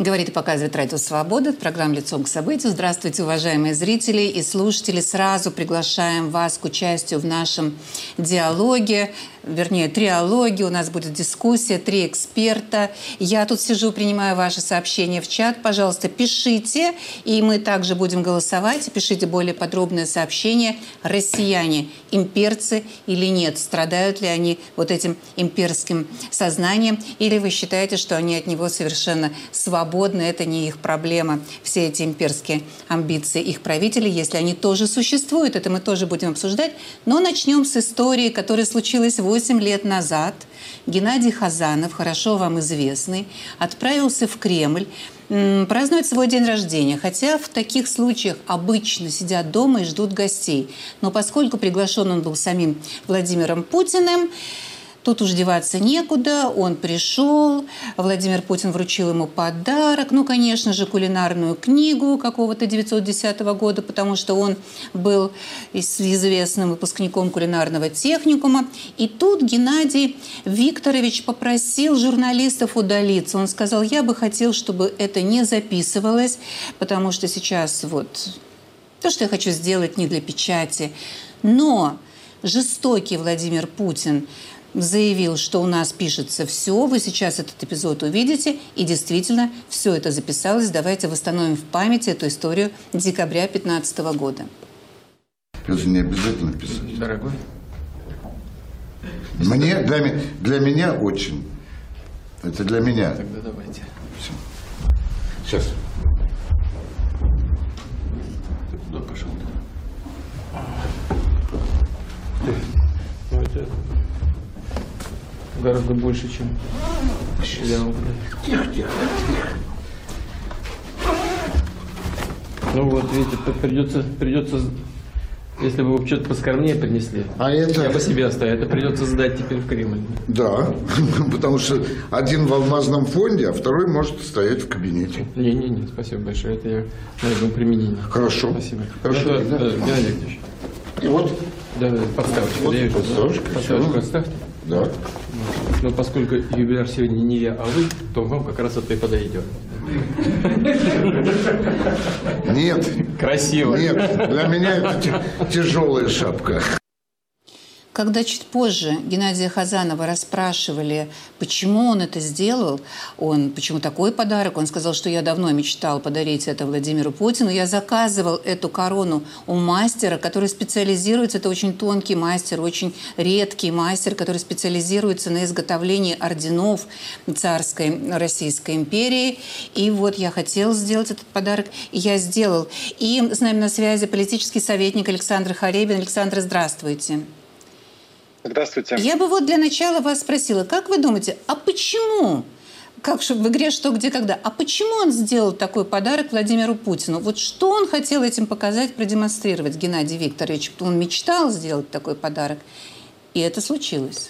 Говорит и показывает Радио Свобода. Программа «Лицом к событию». Здравствуйте, уважаемые зрители и слушатели. Сразу приглашаем вас к участию в нашем диалоге, вернее, триалоге. У нас будет дискуссия, 3 эксперта. Я тут сижу, принимаю ваши сообщения в чат. Пожалуйста, пишите, и мы также будем голосовать. Пишите более подробное сообщение. Россияне имперцы или нет? Страдают ли они вот этим имперским сознанием? Или вы считаете, что они от него совершенно свободны? Это не их проблема. Все эти имперские амбиции их правителей, если они тоже существуют, это мы тоже будем обсуждать. Но начнем с истории, которая случилась 8 лет назад. Геннадий Хазанов, хорошо вам известный, отправился в Кремль праздновать свой день рождения. Хотя в таких случаях обычно сидят дома и ждут гостей. Но поскольку приглашен он был самим Владимиром Путиным, тут уж деваться некуда, он пришел, Владимир Путин вручил ему подарок, ну, конечно же, кулинарную книгу какого-то 910 года, потому что он был известным выпускником кулинарного техникума. И тут Геннадий Викторович попросил журналистов удалиться. Он сказал, я бы хотел, чтобы это не записывалось, потому что сейчас вот то, что я хочу сделать, не для печати. Но жестокий Владимир Путин заявил, что у нас пишется все, вы сейчас этот эпизод увидите, и действительно все это записалось. Давайте восстановим в памяти эту историю декабря 2015 года. Это не обязательно писать. Дорогой. Для меня очень. Это для меня. Тогда давайте. Все. Сейчас. Ты куда пошел? Ну, это гораздо больше, чем я могу. Тихо. Ну вот, видите, придется, если бы вы что-то поскромнее принесли, я бы себе оставил. Это придется сдать теперь в Кремль. Да, потому что один в алмазном фонде, а второй может стоять в кабинете. Не, спасибо большое. Это я найду применение. Хорошо. Спасибо. Хорошо. Геннадий Викторович. И вот. Да, подставочку. Вот Я вижу. подставочку отставьте. Да. Но поскольку юбиляр сегодня не я, а вы, то вам как раз это и подойдет. Нет. Красиво. Нет, для меня это тяжелая шапка. Когда чуть позже Геннадия Хазанова расспрашивали, почему он это сделал, почему такой подарок, он сказал, что я давно мечтал подарить это Владимиру Путину. Я заказывал эту корону у мастера, который специализируется, это очень тонкий мастер, очень редкий мастер, который специализируется на изготовлении орденов царской Российской империи. И вот я хотел сделать этот подарок, и я сделал. И с нами на связи политический советник Александр Харебин. Александр, здравствуйте. Здравствуйте. Я бы вот для начала вас спросила, как вы думаете, а почему, как в игре «Что, где, когда», а почему он сделал такой подарок Владимиру Путину? Вот что он хотел этим показать, продемонстрировать, Геннадий Викторович? Он мечтал сделать такой подарок, и это случилось.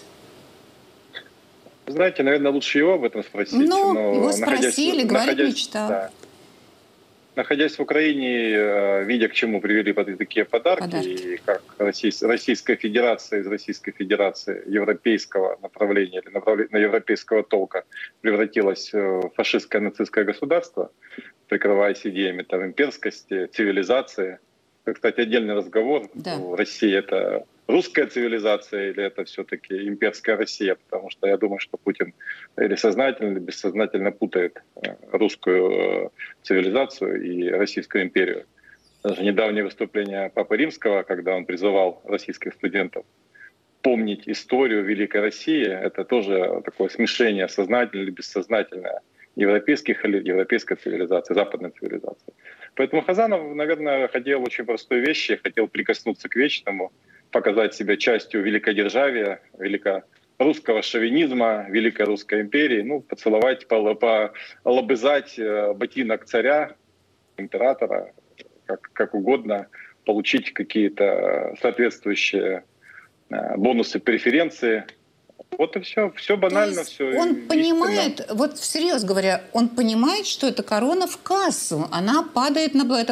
Знаете, наверное, лучше его об этом спросить. Ну, его спросили, говорит, мечтал. Да. Находясь в Украине, видя, к чему привели такие подарки, и как Российская Федерация из Российской Федерации европейского направления или европейского толка превратилась в фашистское нацистское государство, прикрываясь идеями там, имперскости, цивилизации. Это, кстати, отдельный разговор. Да. Россия — это русская цивилизация или это все-таки имперская Россия? Потому что я думаю, что Путин или сознательно, или бессознательно путает русскую цивилизацию и Российскую империю. Даже недавнее выступление Папы Римского, когда он призывал российских студентов помнить историю Великой России, это тоже такое смешение сознательное или бессознательное европейской цивилизации, западной цивилизации. Поэтому Хазанов, наверное, хотел очень простой вещи, хотел прикоснуться к вечному, показать себя частью великодержавия, русского шовинизма, Великой Русской империи, ну, поцеловать, полобызать ботинок царя, императора, как угодно, получить какие-то соответствующие бонусы, преференции, Вот и все. Все банально, все. Он понимает, вот всерьез говоря, он понимает, что эта корона в кассу. Она падает,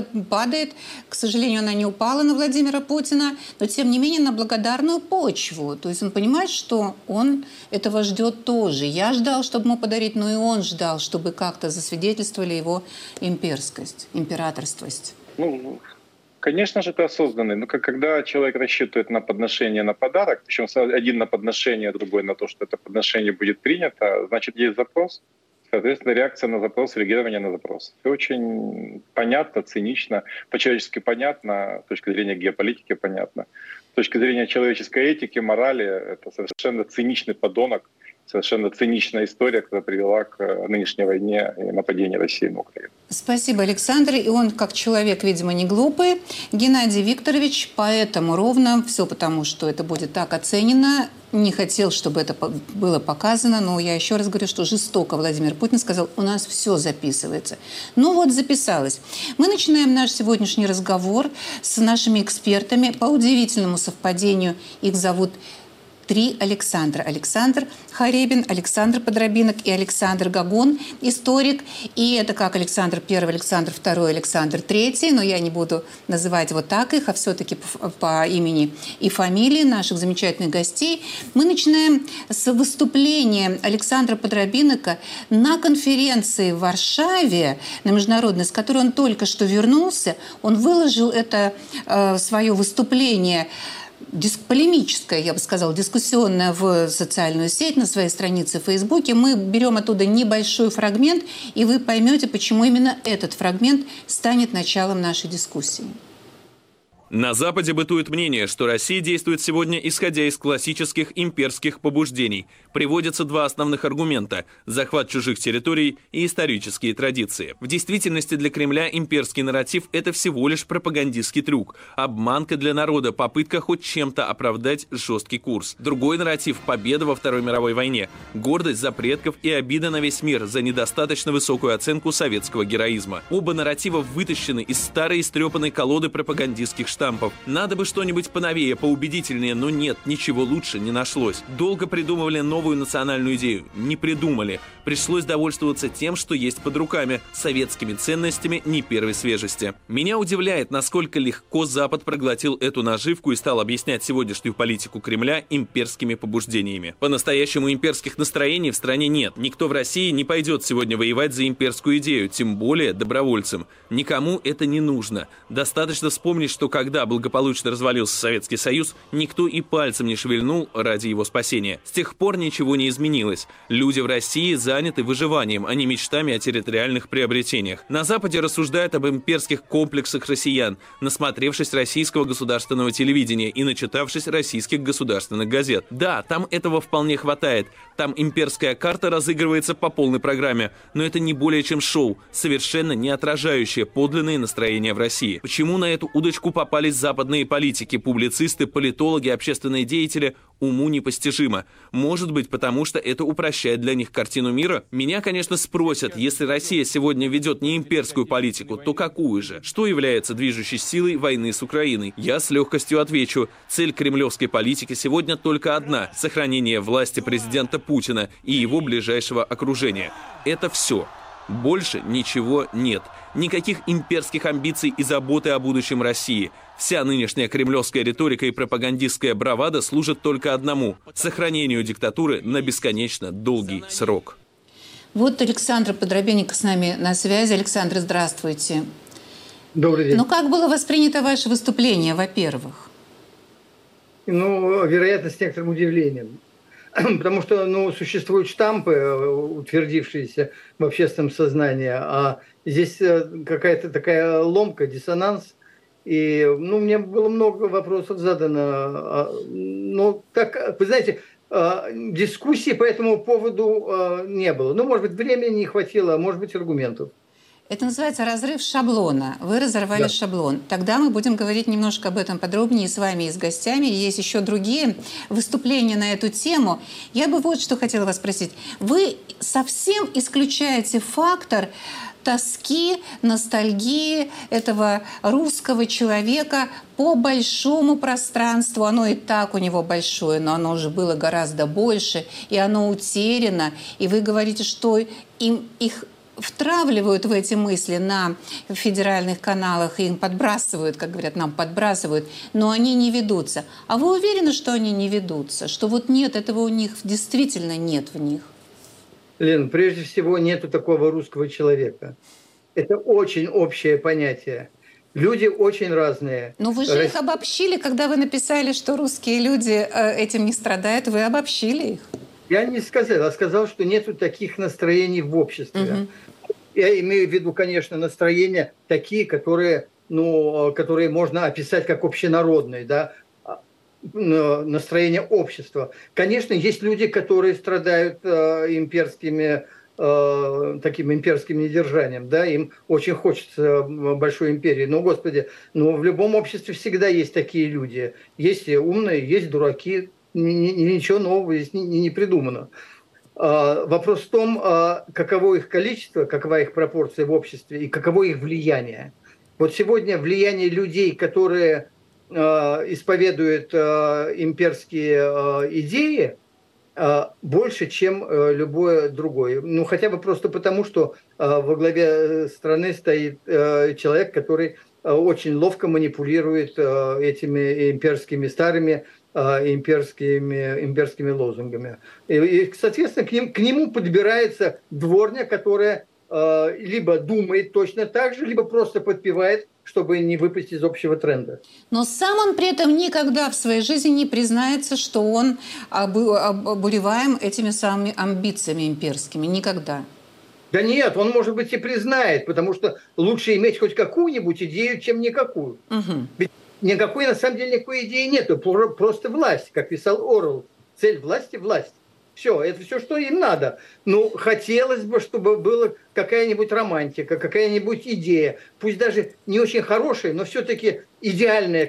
к сожалению, она не упала на Владимира Путина, но тем не менее на благодарную почву. То есть он понимает, что он этого ждет тоже. Я ждал, чтобы ему подарить, но и он ждал, чтобы как-то засвидетельствовали его имперскость, императорствость. Ну, конечно же, это осознанный. Но когда человек рассчитывает на подношение, на подарок, причем один на подношение, другой на то, что это подношение будет принято, значит, есть запрос. Соответственно, реакция на запрос, реагирование на запрос. Все очень понятно, цинично, по-человечески понятно, с точки зрения геополитики понятно. С точки зрения человеческой этики, морали, это совершенно циничный подонок, совершенно циничная история, которая привела к нынешней войне и нападению России на Украину. Спасибо, Александр. И он, как человек, видимо, не глупый. Геннадий Викторович, поэтому ровно, все потому, что это будет так оценено, не хотел, чтобы это было показано, но я еще раз говорю, что жестоко Владимир Путин сказал, у нас все записывается. Ну вот, записалось. Мы начинаем наш сегодняшний разговор с нашими экспертами. По удивительному совпадению их зовут 3 Александра. Александр Харебин, Александр Подробинок и Александр Гагон, историк. И это как Александр I, Александр II, Александр III. Но я не буду называть вот так их, а все-таки по имени и фамилии наших замечательных гостей. Мы начинаем с выступления Александра Подробинока на конференции в Варшаве, на международной, с которой он только что вернулся. Он выложил это свое выступление полемическое, я бы сказала, дискуссионное в социальную сеть, на своей странице в Фейсбуке. Мы берем оттуда небольшой фрагмент, и вы поймете, почему именно этот фрагмент станет началом нашей дискуссии. На Западе бытует мнение, что Россия действует сегодня исходя из классических имперских побуждений. Приводятся 2 основных аргумента – захват чужих территорий и исторические традиции. В действительности для Кремля имперский нарратив – это всего лишь пропагандистский трюк, обманка для народа, попытка хоть чем-то оправдать жесткий курс. Другой нарратив – победа во Второй мировой войне, гордость за предков и обида на весь мир за недостаточно высокую оценку советского героизма. Оба нарратива вытащены из старой истрепанной колоды пропагандистских штампов. Надо бы что-нибудь поновее, поубедительнее, но нет, ничего лучше не нашлось. Долго придумывали новую национальную идею. Не придумали. Пришлось довольствоваться тем, что есть под руками, советскими ценностями не первой свежести. Меня удивляет, насколько легко Запад проглотил эту наживку и стал объяснять сегодняшнюю политику Кремля имперскими побуждениями. По-настоящему имперских настроений в стране нет. Никто в России не пойдет сегодня воевать за имперскую идею, тем более добровольцем. Никому это не нужно. Достаточно вспомнить, что когда благополучно развалился Советский Союз, никто и пальцем не шевельнул ради его спасения. С тех пор ничего не изменилось. Люди в России заняты выживанием, а не мечтами о территориальных приобретениях. На Западе рассуждают об имперских комплексах россиян, насмотревшись российского государственного телевидения и начитавшись российских государственных газет. Да, там этого вполне хватает. Там имперская карта разыгрывается по полной программе. Но это не более чем шоу, совершенно не отражающее подлинные настроения в России. Почему на эту удочку попались западные политики, публицисты, политологи, общественные деятели, уму непостижимо. Может быть, потому что это упрощает для них картину мира? Меня, конечно, спросят, если Россия сегодня ведет не имперскую политику, то какую же? Что является движущей силой войны с Украиной? Я с легкостью отвечу. Цель кремлевской политики сегодня только одна – сохранение власти президента Путина и его ближайшего окружения. Это все. Больше ничего нет. Никаких имперских амбиций и заботы о будущем России. Вся нынешняя кремлевская риторика и пропагандистская бравада служат только одному – сохранению диктатуры на бесконечно долгий срок. Вот Александр Подробинник с нами на связи. Александр, здравствуйте. Добрый день. Ну, как было воспринято ваше выступление, во-первых? Ну, вероятно, с некоторым удивлением. Потому что, существуют штампы, утвердившиеся в общественном сознании, а здесь какая-то такая ломка, диссонанс. И, мне было много вопросов задано. Так, вы знаете, дискуссии по этому поводу не было. Может быть, времени не хватило, а может быть, аргументов. Это называется разрыв шаблона. Вы разорвали шаблон. Тогда мы будем говорить немножко об этом подробнее с вами и с гостями. Есть еще другие выступления на эту тему. Я бы вот что хотела вас спросить. Вы совсем исключаете фактор тоски, ностальгии этого русского человека по большому пространству. Оно и так у него большое, но оно уже было гораздо больше, и оно утеряно. И вы говорите, что их втравливают в эти мысли на федеральных каналах, и им подбрасывают, как говорят, нам подбрасывают, но они не ведутся. А вы уверены, что они не ведутся? Что вот нет, этого у них действительно нет в них? Лен, прежде всего, нету такого русского человека. Это очень общее понятие. Люди очень разные. Но вы же их обобщили, когда вы написали, что русские люди этим не страдают, вы обобщили их. Я не сказал, а сказал, что нету таких настроений в обществе. Я имею в виду, конечно, настроения такие, которые можно описать как общенародные, да, настроение общества. Конечно, есть люди, которые страдают таким имперским недержанием, да, им очень хочется большой империи. Но, Господи, в любом обществе всегда есть такие люди. Есть и умные, есть дураки. Ничего нового здесь не придумано. Вопрос в том, каково их количество, какова их пропорция в обществе и каково их влияние. Вот сегодня влияние людей, которые исповедуют имперские идеи, больше, чем любое другое. Ну, хотя бы просто потому, что во главе страны стоит человек, который очень ловко манипулирует этими имперскими старыми имперскими лозунгами. И, соответственно, к нему подбирается дворня, которая либо думает точно так же, либо просто подпевает, чтобы не выпасть из общего тренда. Но сам он при этом никогда в своей жизни не признается, что он обуреваем этими самыми амбициями имперскими. Никогда. Да нет, он, может быть, и признает, потому что лучше иметь хоть какую-нибудь идею, чем никакую. Ведь никакой, на самом деле, никакой идеи нет. Просто власть, как писал Орвелл. Цель власти – власть. Все, это все, что им надо. Ну, хотелось бы, чтобы была какая-нибудь романтика, какая-нибудь идея. Пусть даже не очень хорошая, но все-таки идеальная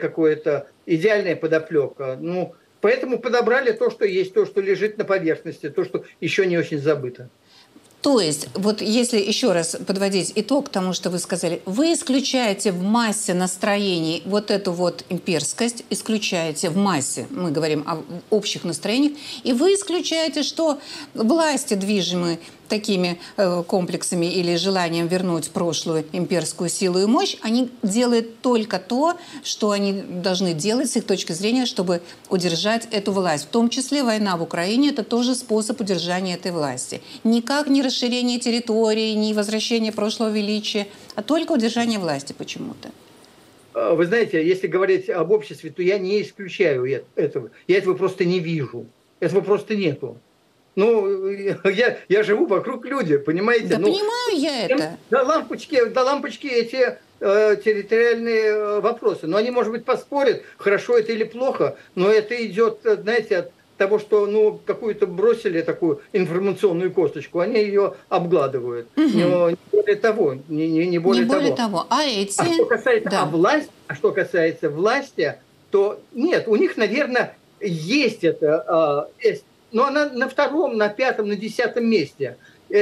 подоплека. Ну, поэтому подобрали то, что есть, то, что лежит на поверхности, то, что еще не очень забыто. То есть, вот если еще раз подводить итог тому, что вы сказали, вы исключаете в массе настроений вот эту вот имперскость, исключаете в массе, мы говорим о общих настроениях, и вы исключаете, что власти, движимые такими комплексами или желанием вернуть прошлую имперскую силу и мощь, они делают только то, что они должны делать с их точки зрения, чтобы удержать эту власть. В том числе война в Украине – это тоже способ удержания этой власти. Никак не расширение территории, не возвращение прошлого величия, а только удержание власти почему-то. Вы знаете, если говорить об обществе, то я не исключаю этого. Я этого просто не вижу. Этого просто нету. Ну, я живу вокруг людей, понимаете? Да, понимаю я это. До лампочки эти территориальные вопросы. Но они, может быть, поспорят, хорошо это или плохо, но это идет, знаете, от того, что какую-то бросили такую информационную косточку, они ее обгладывают. Но не более того. Не более того. А эти? Что касается власти, то нет, у них, наверное, есть это... Но она на втором, на пятом, на 10-м месте.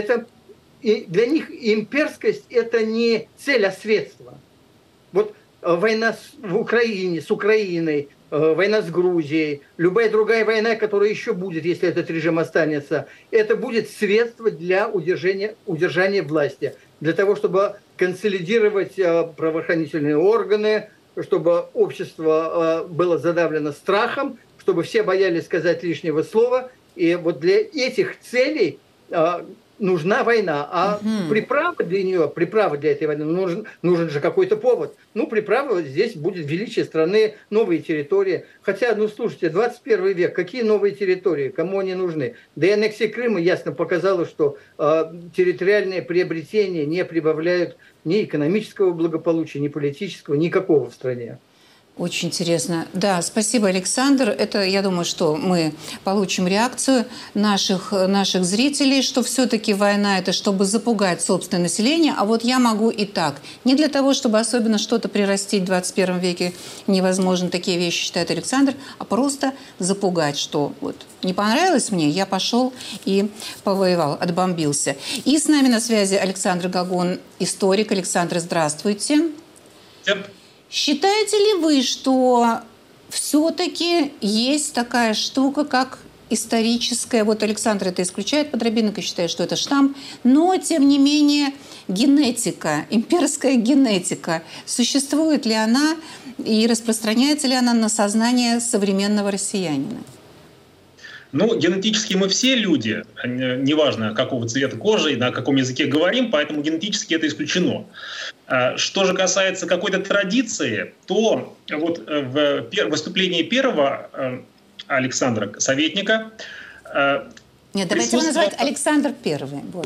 И для них имперскость – это не цель, а средство. Вот война в Украине, с Украиной, война с Грузией, любая другая война, которая еще будет, если этот режим останется, это будет средство для удержания власти. Для того, чтобы консолидировать правоохранительные органы, чтобы общество было задавлено страхом, чтобы все боялись сказать лишнего слова. И вот для этих целей нужна война. А приправа для этой войны, нужен же какой-то повод. Приправа здесь будет величие страны, новые территории. Хотя, слушайте, 21 век, какие новые территории, кому они нужны? Да и аннексия Крыма ясно показала, что территориальные приобретения не прибавляют ни экономического благополучия, ни политического, никакого в стране. Очень интересно. Да, спасибо, Александр. Это, я думаю, что мы получим реакцию наших зрителей, что все-таки война – это чтобы запугать собственное население. А вот я могу и так. Не для того, чтобы особенно что-то прирастить в 21 веке невозможно, такие вещи считает Александр, а просто запугать, что вот не понравилось мне, я пошел и повоевал, отбомбился. И с нами на связи Александр Гогун, историк. Александр, здравствуйте. Yep. Считаете ли вы, что все-таки есть такая штука, как историческая, вот Александр это исключает, Подробинок и считает, что это штамп, но, тем не менее, генетика, имперская генетика, существует ли она и распространяется ли она на сознание современного россиянина? Ну, генетически мы все люди, неважно какого цвета кожи и на каком языке говорим, поэтому генетически это исключено. Что же касается какой-то традиции, то вот в выступлении первого Александра, советника... Нет, давайте его назвать Александр Первый. Вот.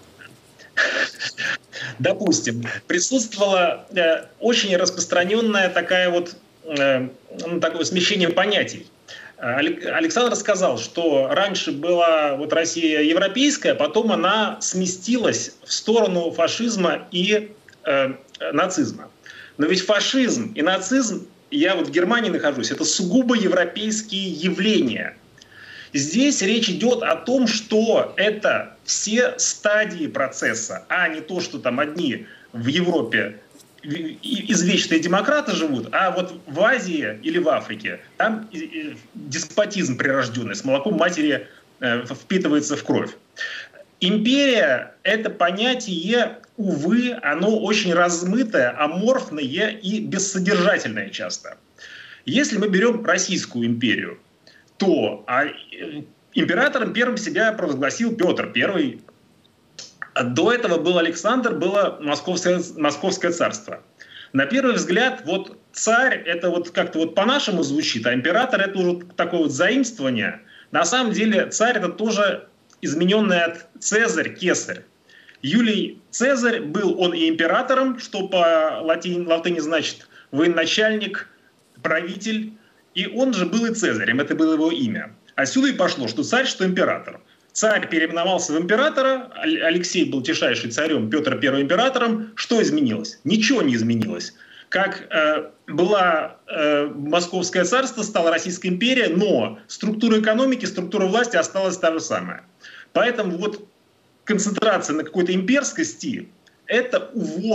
Допустим, присутствовала очень распространенная такое смещение понятий. Александр сказал, что раньше была вот Россия европейская, потом она сместилась в сторону фашизма и нацизма. Но ведь фашизм и нацизм, я вот в Германии нахожусь, это сугубо европейские явления. Здесь речь идет о том, что это все стадии процесса, а не то, что там одни в Европе извечные демократы живут, а вот в Азии или в Африке там деспотизм прирожденный, с молоком матери впитывается в кровь. Империя – это понятие, увы, оно очень размытое, аморфное и бессодержательное часто. Если мы берем Российскую империю, то императором первым себя провозгласил Петр I. До этого был Александр, было Московское царство. На первый взгляд, вот царь, это вот как-то вот по-нашему звучит, а император это уже такое вот заимствование. На самом деле царь это тоже измененный от Цезарь, Кесарь. Юлий Цезарь был он и императором, что по латыни значит военачальник, правитель, и он же был и Цезарем, это было его имя. Отсюда и пошло, что царь, что император. Царь переименовался в императора, Алексей был тишайший царем, Петр I императором. Что изменилось? Ничего не изменилось. Как была Московское царство, стала Российская империя, но структура экономики, структура власти осталась та же самая. Поэтому вот концентрация на какой-то имперскости – это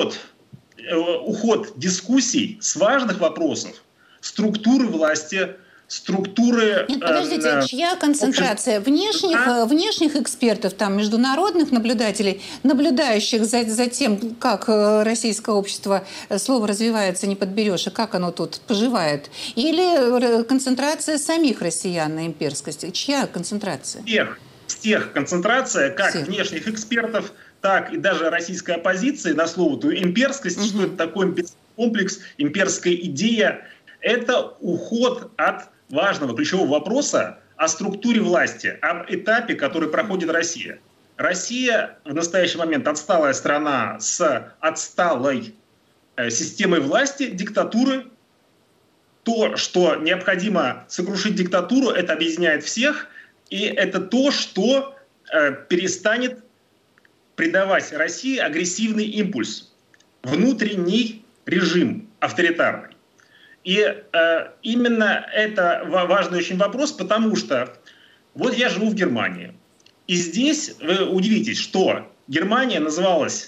уход дискуссий с важных вопросов структуры власти, структуры... Нет, подождите, чья концентрация? Внешних экспертов, там, международных наблюдателей, наблюдающих за тем, как российское общество, слово развивается, не подберешь, и как оно тут поживает? Или концентрация самих россиян на имперскости? Чья концентрация? Всех концентрация, как внешних экспертов, так и даже российской оппозиции на слово ту имперскость, что это такой имперский комплекс, имперская идея. Это уход от важного ключевого вопроса о структуре власти, об этапе, который проходит Россия. Россия в настоящий момент отсталая страна с отсталой системой власти, диктатуры. То, что необходимо сокрушить диктатуру, это объединяет всех, и это то, что перестанет придавать России агрессивный импульс, внутренний режим авторитарный. И именно это важный очень вопрос, потому что вот я живу в Германии. И здесь вы удивитесь, что Германия называлась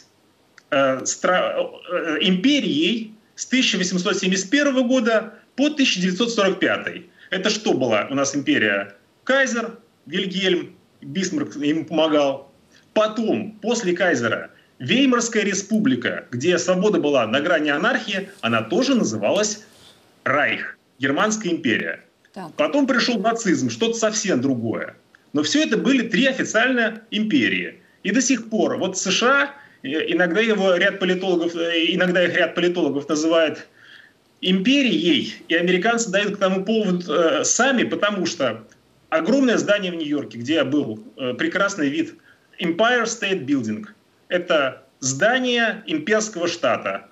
империей с 1871 года по 1945. Это что была у нас империя? Кайзер, Вильгельм, Бисмарк им помогал. Потом, после Кайзера, Веймарская республика, где свобода была на грани анархии, она тоже называлась Райх, Германская империя. Так. Потом пришел нацизм, что-то совсем другое. Но все это были три официальные империи. И до сих пор вот США, иногда их ряд политологов называют империей, и американцы дают к тому повод сами, потому что огромное здание в Нью-Йорке, где я был, прекрасный вид, Empire State Building, это здание имперского штата.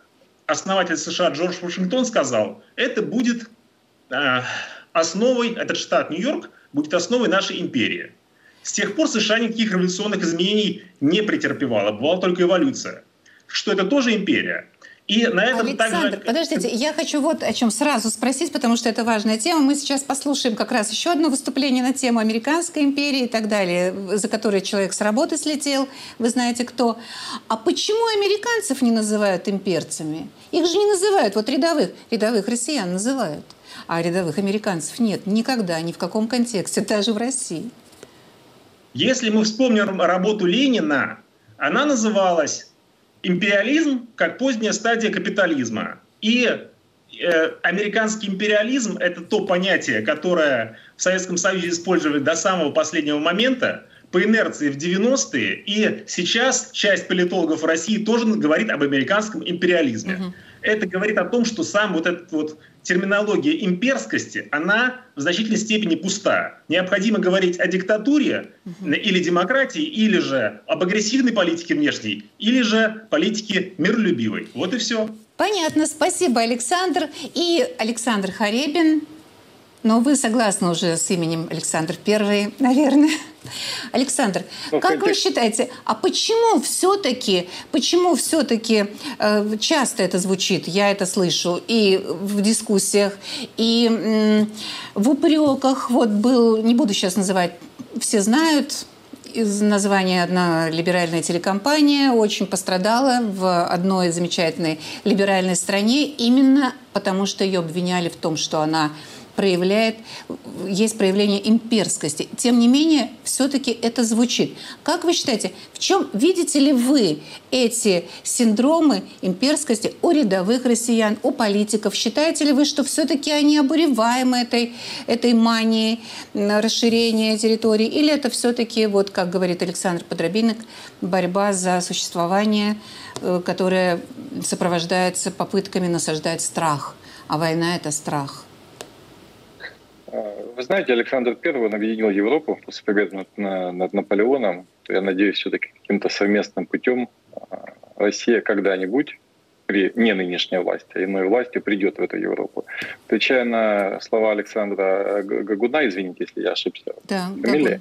основатель США Джордж Вашингтон сказал, это будет основой, этот штат Нью-Йорк будет основой нашей империи. С тех пор США никаких революционных изменений не претерпевала, бывала только эволюция. Что это тоже империя. И на этом Александр, также... подождите, я хочу вот о чем сразу спросить, потому что это важная тема. Мы сейчас послушаем как раз еще одно выступление на тему американской империи и так далее, за которое человек с работы слетел, вы знаете кто. А почему американцев не называют имперцами? Их же не называют, вот рядовых россиян называют, а рядовых американцев нет никогда, ни в каком контексте, даже в России. Если мы вспомним работу Ленина, она называлась «Империализм как поздняя стадия капитализма». И американский империализм – это то понятие, которое в Советском Союзе использовали до самого последнего момента, по инерции в 90-е, и сейчас часть политологов в России тоже говорит об американском империализме. Это говорит о том, что сам вот эта вот терминология имперскости, она в значительной степени пуста. Необходимо говорить о диктатуре или демократии, или же об агрессивной политике внешней, или же политике миролюбивой. Вот и все. Понятно. Спасибо, Александр. И Александр Харебин. Но вы согласны уже с именем Александр I, наверное. Александр, как вы считаете, а почему все-таки часто это звучит, я это слышу и в дискуссиях, и в упреках, вот был, не буду сейчас называть, все знают, из названия одна либеральная телекомпания очень пострадала в одной замечательной либеральной стране именно потому, что ее обвиняли в том, что она есть проявление имперскости. Тем не менее, все-таки это звучит. Как вы считаете, в чем видите ли вы эти синдромы имперскости у рядовых россиян, у политиков? Считаете ли вы, что все-таки они обуреваемы этой манией расширения территорий? Или это все-таки, вот как говорит Александр Подробинок, борьба за существование, которая сопровождается попытками насаждать страх? А война – это страх. Вы знаете, Александр I объединил Европу после победы над Наполеоном. Я надеюсь, все-таки каким-то совместным путем Россия когда-нибудь при не нынешней власти, а иной власти придет в эту Европу. Отвечая на слова Александра Гагуна, извините, если я ошибся в фамилии,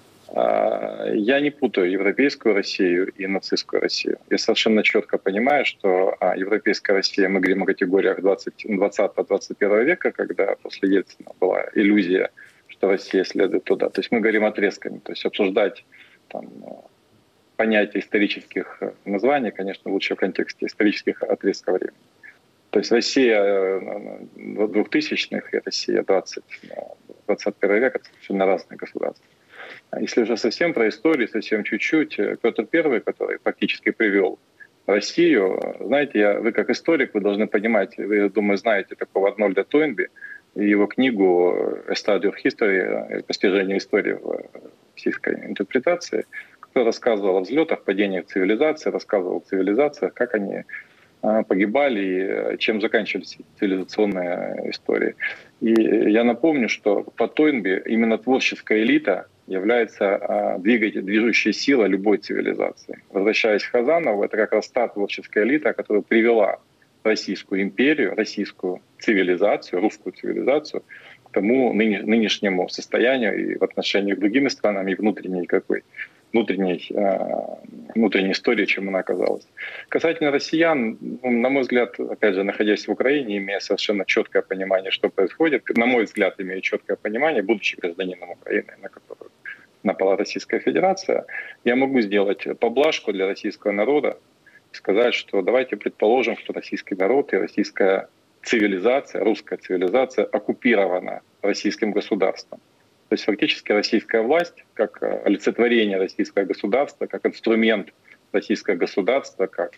я не путаю европейскую Россию и нацистскую Россию. Я совершенно четко понимаю, что европейская Россия, мы говорим о категориях 20-21 века, когда после Ельцина была иллюзия, что Россия следует туда. То есть мы говорим отрезками. То есть обсуждать там, понятие исторических названий, конечно, лучше в контексте исторических отрезков времени. То есть Россия 2000-х и Россия 21 века — это совершенно разные государства. Если уже совсем про историю, совсем чуть-чуть, Петр I, который фактически привел Россию, знаете, вы как историк, вы должны понимать, вы, я думаю, знаете такого Арнольда Тойнби и его книгу «A Study of History», «Постижение истории в российской интерпретации», который рассказывал о взлетах, падениях цивилизации, рассказывал о цивилизациях, как они погибали и чем заканчивались цивилизационные истории. И я напомню, что по Тойнби именно творческая элита является движущей силой любой цивилизации. Возвращаясь к Хазанову, это как раз та творческая элита, которая привела Российскую империю, российскую цивилизацию, русскую цивилизацию к тому нынешнему состоянию и в отношении к другими странам, и внутренней истории, чем она оказалась. Касательно россиян, на мой взгляд, опять же, находясь в Украине, имея совершенно четкое понимание, что происходит, на мой взгляд, имея четкое понимание, будучи гражданином Украины, на которую напала Российская Федерация, я могу сделать поблажку для российского народа и сказать, что давайте предположим, что российский народ и российская цивилизация, русская цивилизация оккупирована российским государством. То есть фактически российская власть, как олицетворение российского государства, как инструмент российского государства, как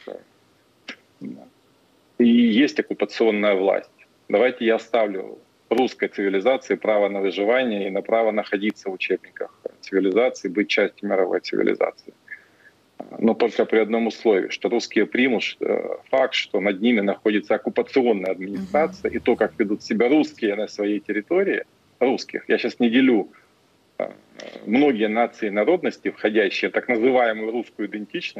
и есть оккупационная власть. Давайте я оставлю русской цивилизации право на выживание и на право находиться в учебниках цивилизации, быть частью мировой цивилизации. Но только при одном условии, что русские примут факт, что над ними находится оккупационная администрация, и то, как ведут себя русские на своей территории, русских. Я сейчас не делю многие нации и народности, входящие в так называемую русскую идентичность,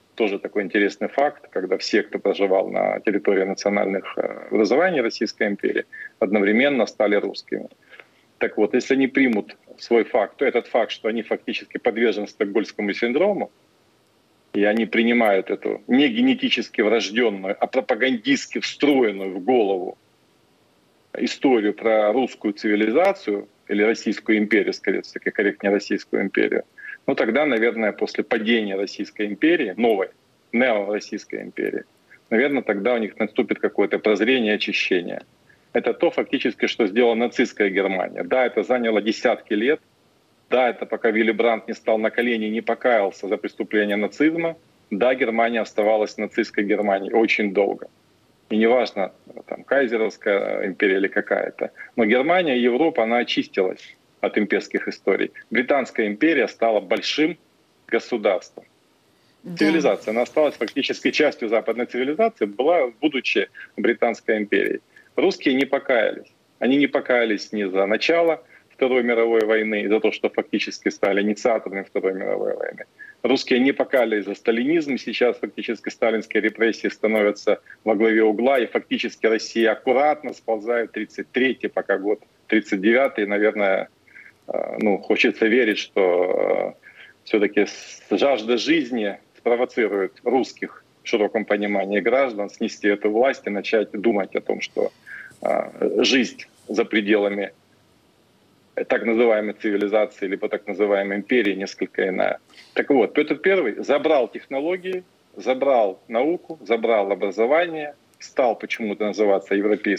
тоже такой интересный факт, когда все, кто проживал на территории национальных образований Российской империи, одновременно стали русскими. Так вот, если они примут свой факт, то этот факт, что они фактически подвержены стокгольмскому синдрому, и они принимают эту не генетически врожденную, а пропагандистски встроенную в голову историю про русскую цивилизацию или Российскую империю, скорее всего, корректнее Российскую империю, ну тогда, наверное, после падения Российской империи, новой, нео-Российской империи, наверное, тогда у них наступит какое-то прозрение, очищение. Это то фактически, что сделала нацистская Германия. Да, это заняло десятки лет. Да, это пока Вилли Брандт не стал на колени и не покаялся за преступление нацизма. Да, Германия оставалась нацистской Германией очень долго. И неважно, там, кайзеровская империя или какая-то. Но Германия и Европа, она очистилась от имперских историй. Британская империя стала большим государством. Да. Цивилизация, она осталась фактически частью западной цивилизации, была, будучи Британской империей. Русские не покаялись. Они не покаялись ни за начало Второй мировой войны, за то, что фактически стали инициаторами Второй мировой войны. Русские не покаялись за сталинизм. Сейчас фактически сталинские репрессии становятся во главе угла, и фактически Россия аккуратно сползает 33-й, пока год 39-й. Наверное, хочется верить, что все-таки жажда жизни спровоцирует русских в широком понимании граждан снести эту власть и начать думать о том, что жизнь за пределами так называемой цивилизации либо так называемой империи несколько иная. Так вот, Петр I забрал технологии, забрал науку, забрал образование, стал почему-то называться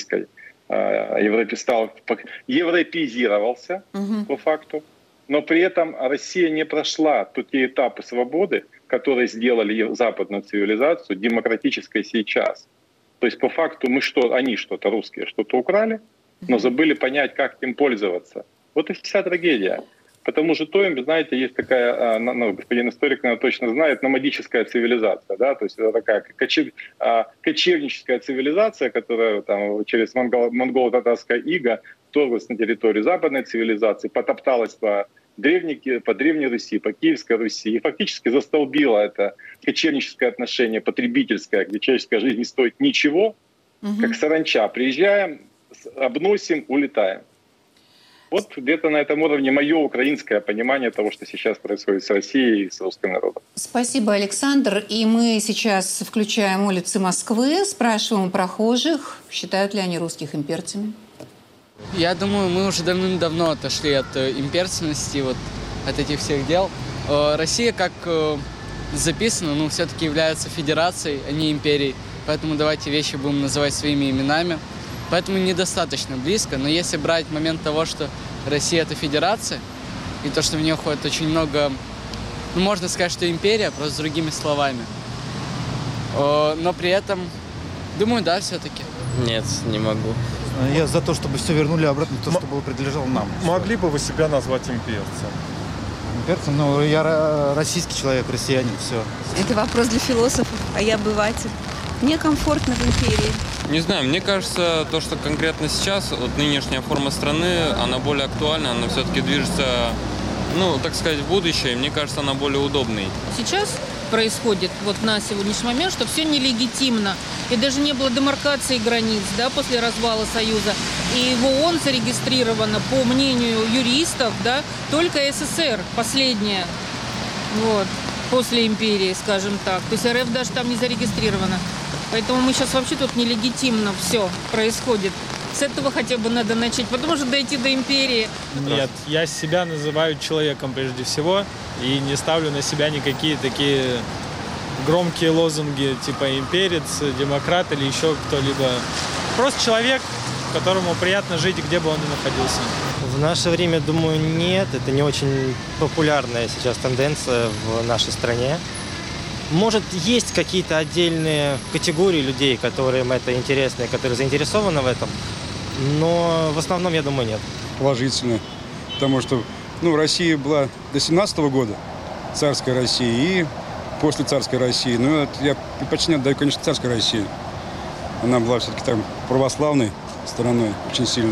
европеизировался по факту, но при этом Россия не прошла те этапы свободы, которые сделали западную цивилизацию демократической сейчас. То есть по факту они что-то, русские, что-то украли, но забыли понять, как им пользоваться. Вот и вся трагедия. Потому что знаете, есть такая, господин историк, наверное, точно знает, номадическая цивилизация. Да? То есть это такая кочевническая цивилизация, которая там, через монголо-татарское иго вторглась на территорию западной цивилизации, потопталась по Древней Руси, по Киевской Руси и фактически застолбила это кочевническое отношение, потребительское, где человеческая жизнь не стоит ничего, как саранча. Приезжаем, обносим, улетаем. Вот где-то на этом уровне мое украинское понимание того, что сейчас происходит с Россией и с русским народом. Спасибо, Александр. И мы сейчас включаем улицы Москвы, спрашиваем у прохожих, считают ли они русских имперцами. Я думаю, мы уже давным-давно отошли от имперственности, от этих всех дел. Россия, как записано, все-таки является федерацией, а не империей. Поэтому давайте вещи будем называть своими именами. Поэтому недостаточно близко. Но если брать момент того, что Россия – это федерация, и то, что в нее входит очень много, можно сказать, что империя, просто с другими словами. Но при этом, думаю, да, все-таки. Нет, не могу. Я за то, чтобы все вернули обратно то, что было принадлежало нам. Могли бы вы себя назвать имперцем? Имперцем? Я российский человек, россиянин, все. Это вопрос для философов, а я обыватель. Мне комфортно в империи. Не знаю, мне кажется, то, что конкретно сейчас, нынешняя форма страны, она более актуальна, она все-таки движется, так сказать, в будущее, мне кажется, она более удобной. Сейчас происходит на сегодняшний момент, что все нелегитимно. И даже не было демаркации границ, после развала Союза. И в ООН зарегистрировано, по мнению юристов, только СССР последняя, после империи, скажем так. То есть РФ даже там не зарегистрировано. Поэтому мы сейчас вообще тут нелегитимно все происходит. С этого хотя бы надо начать, потому что дойти до империи. Нет, я себя называю человеком прежде всего и не ставлю на себя никакие такие громкие лозунги типа имперец, демократ или еще кто-либо. Просто человек, которому приятно жить, где бы он ни находился. В наше время, думаю, нет. Это не очень популярная сейчас тенденция в нашей стране. Может, есть какие-то отдельные категории людей, которым это интересно и которые заинтересованы в этом, но в основном, я думаю, нет. Положительно, потому что Россия была до 17-го года, царская Россия, и после царской России. Я предпочтение отдаю, конечно, царской России. Она была все-таки там православной стороной очень сильно.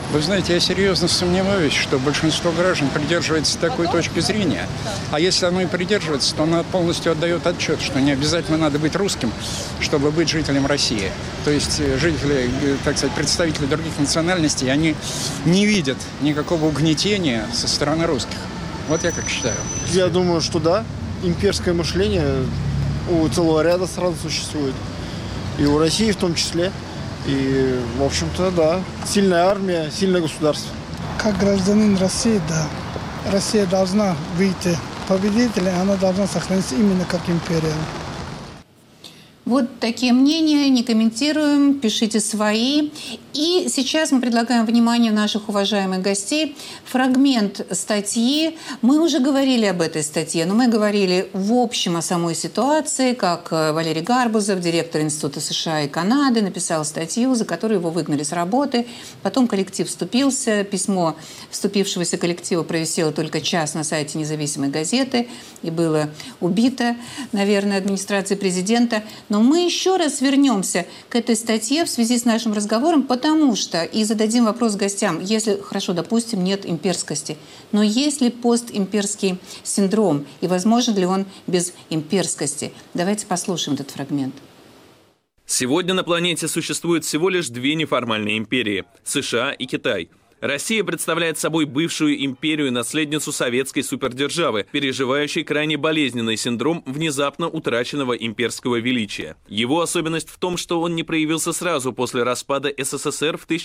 Вы знаете, я серьезно сомневаюсь, что большинство граждан придерживается такой точки зрения. А если оно и придерживается, то оно полностью отдает отчет, что не обязательно надо быть русским, чтобы быть жителем России. То есть жители, так сказать, представители других национальностей, они не видят никакого угнетения со стороны русских. Вот я как считаю. Я думаю, что да. Имперское мышление у целого ряда стран существует. И у России в том числе. И, в общем-то, да. Сильная армия, сильное государство. Как гражданин России, да. Россия должна выйти победителем, она должна сохраниться именно как империя. Вот такие мнения, не комментируем, пишите свои. И сейчас мы предлагаем вниманию наших уважаемых гостей фрагмент статьи. Мы уже говорили об этой статье, но мы говорили в общем о самой ситуации, как Валерий Гарбузов, директор Института США и Канады, написал статью, за которую его выгнали с работы. Потом коллектив вступился, письмо вступившегося коллектива провисело только час на сайте независимой газеты и было убито, наверное, администрацией президента. Но мы еще раз вернемся к этой статье в связи с нашим разговором, потому что, и зададим вопрос гостям, если, хорошо, допустим, нет имперскости, но есть ли постимперский синдром, и возможен ли он без имперскости? Давайте послушаем этот фрагмент. Сегодня на планете существует всего лишь две неформальные империи – США и Китай. Россия представляет собой бывшую империю, наследницу советской супердержавы, переживающей крайне болезненный синдром внезапно утраченного имперского величия. Его особенность в том, что он не проявился сразу после распада СССР в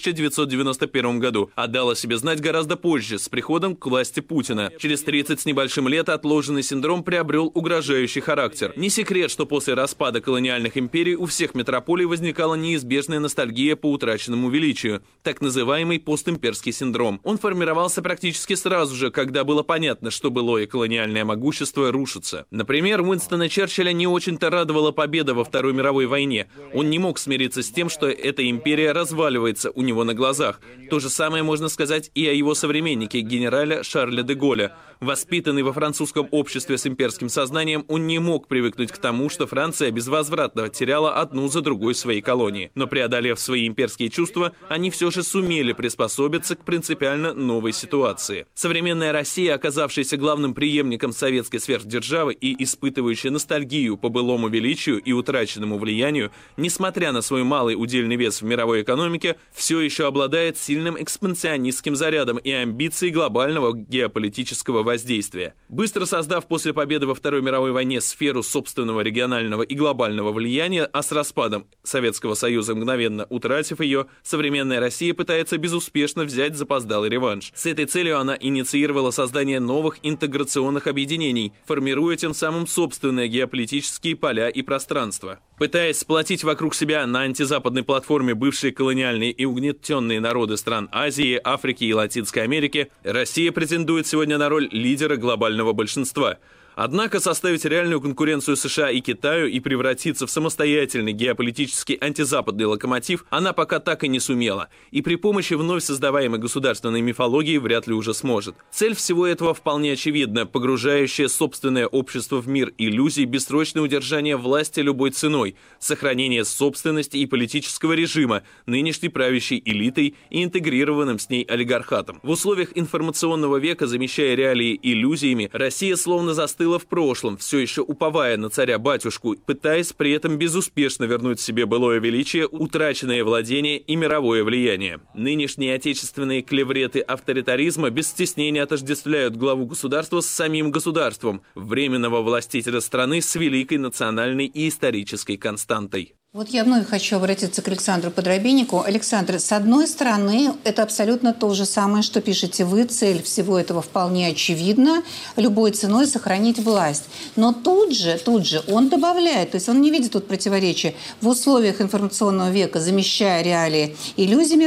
1991 году, а дал о себе знать гораздо позже, с приходом к власти Путина. Через 30 с небольшим лет отложенный синдром приобрел угрожающий характер. Не секрет, что после распада колониальных империй у всех метрополий возникала неизбежная ностальгия по утраченному величию, так называемый постимперский синдром. Он формировался практически сразу же, когда было понятно, что былое колониальное могущество рушится. Например, Уинстона Черчилля не очень-то радовала победа во Второй мировой войне. Он не мог смириться с тем, что эта империя разваливается у него на глазах. То же самое можно сказать и о его современнике, генерале Шарле де Голле. Воспитанный во французском обществе с имперским сознанием, он не мог привыкнуть к тому, что Франция безвозвратно теряла одну за другой свои колонии. Но преодолев свои имперские чувства, они все же сумели приспособиться к принципиально новой ситуации. Современная Россия, оказавшаяся главным преемником советской сверхдержавы и испытывающая ностальгию по былому величию и утраченному влиянию, несмотря на свой малый удельный вес в мировой экономике, все еще обладает сильным экспансионистским зарядом и амбицией глобального геополитического воздействия. Быстро создав после победы во Второй мировой войне сферу собственного регионального и глобального влияния, а с распадом Советского Союза мгновенно утратив ее, современная Россия пытается безуспешно взять запоздалый реванш. С этой целью она инициировала создание новых интеграционных объединений, формируя тем самым собственные геополитические поля и пространства. Пытаясь сплотить вокруг себя на антизападной платформе бывшие колониальные и угнетенные народы стран Азии, Африки и Латинской Америки, Россия претендует сегодня на роль лидера глобального большинства. Однако составить реальную конкуренцию США и Китаю и превратиться в самостоятельный геополитический антизападный локомотив она пока так и не сумела, и при помощи вновь создаваемой государственной мифологии вряд ли уже сможет. Цель всего этого вполне очевидна: погружающее собственное общество в мир иллюзий, бессрочное удержание власти любой ценой, сохранение собственности и политического режима нынешней правящей элитой и интегрированным с ней олигархатом. В условиях информационного века, замещая реалии иллюзиями, Россия словно застыла в прошлом, все еще уповая на царя-батюшку, пытаясь при этом безуспешно вернуть себе былое величие, утраченное владение и мировое влияние. Нынешние отечественные клевреты авторитаризма без стеснения отождествляют главу государства с самим государством, временного властителя страны с великой национальной и исторической константой. Вот я вновь хочу обратиться к Александру Подробиннику. Александр, с одной стороны, это абсолютно то же самое, что пишете вы. Цель всего этого вполне очевидна. Любой ценой сохранить власть. Но тут же он добавляет, то есть он не видит тут противоречия. В условиях информационного века, замещая реалии иллюзиями,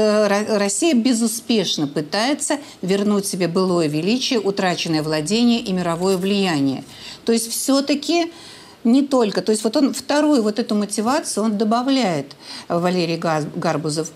Россия безуспешно пытается вернуть себе былое величие, утраченное владение и мировое влияние. То есть все-таки... Не только. То есть вот он вторую вот эту мотивацию он добавляет, Валерий Гарбузов,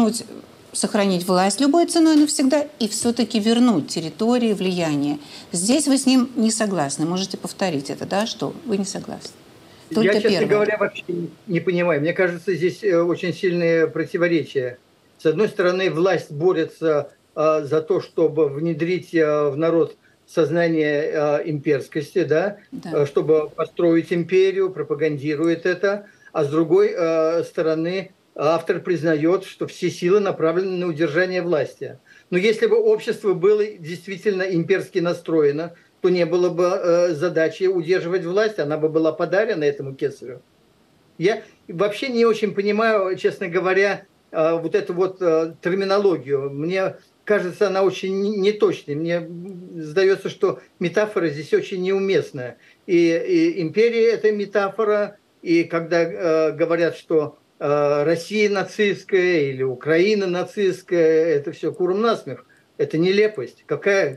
сохранить власть любой ценой навсегда и все-таки вернуть территории, влияние. Здесь вы с ним не согласны. Можете повторить это, да, что вы не согласны? Только я, честно первое. говоря, вообще не понимаю. Мне кажется, здесь очень сильные противоречия С одной стороны, власть борется за то, чтобы внедрить в народ сознание имперскости, да? Чтобы построить империю, пропагандирует это. А с другой стороны, автор признает, что все силы направлены на удержание власти. Но если бы общество было действительно имперски настроено, то не было бы задачи удерживать власть, она бы была подарена этому кесарю. Я вообще не очень понимаю, честно говоря, вот эту вот терминологию. Мне кажется, она очень неточной. Мне сдается, что метафора здесь очень неуместная. И империя – это метафора, и когда говорят, что Россия нацистская или Украина нацистская, это все куром насмех. Это нелепость.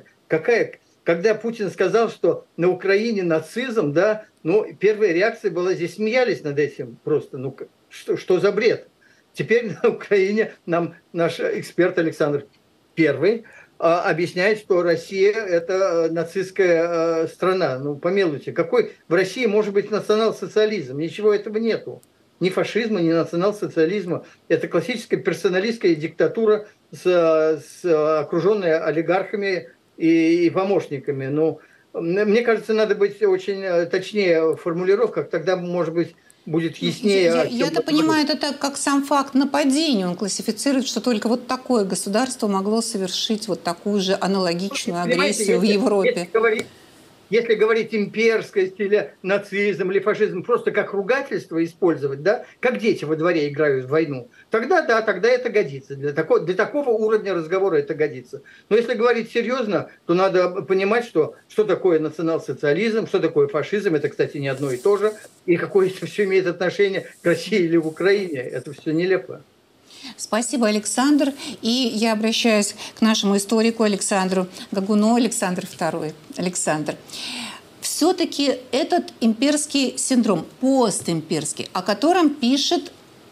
Когда Путин сказал, что на Украине нацизм, да, ну, первая реакция была, здесь смеялись над этим просто. Ну, что за бред? Теперь на Украине нам наш эксперт Александр I объясняет, что Россия – это нацистская страна. Ну, помилуйте, какой в России может быть национал-социализм? Ничего этого нету. Ни фашизма, ни национал-социализма. Это классическая персоналистская диктатура, окруженная олигархами и помощниками. Но мне кажется, надо быть очень точнее в формулировках, тогда, может быть, будет яснее. Я-то понимаю, это так, как сам факт нападения. Он классифицирует, что только вот такое государство могло совершить вот такую же аналогичную агрессию в Европе. Если говорить имперскость или нацизм, или фашизм, просто как ругательство использовать, да, как дети во дворе играют в войну, тогда да, тогда это годится. Для такого уровня разговора это годится. Но если говорить серьезно, то надо понимать, что такое национал-социализм, что такое фашизм, это, кстати, не одно и то же, и какое это все имеет отношение к России или в Украине. Это все нелепо. Спасибо, Александр. И я обращаюсь к нашему историку Александру Гагуну, Александр II. Александр, все-таки этот имперский синдром, постимперский, о котором пишет,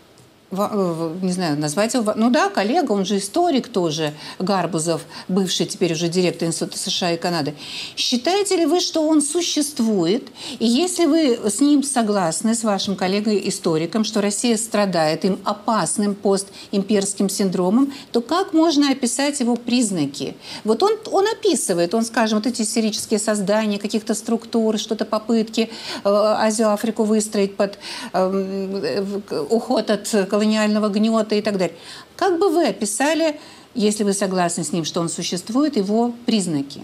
не знаю, назвать его, ну да, коллега, он же историк тоже, Гарбузов, бывший теперь уже директор Института США и Канады. Считаете ли вы, что он существует? И если вы с ним согласны, с вашим коллегой-историком, что Россия страдает им опасным постимперским синдромом, то как можно описать его признаки? Вот он описывает, он, скажем, вот эти истерические создания каких-то структур, что-то попытки Азию, Африку выстроить под уход от колониального гнета и так далее. Как бы вы описали, если вы согласны с ним, что он существует, его признаки?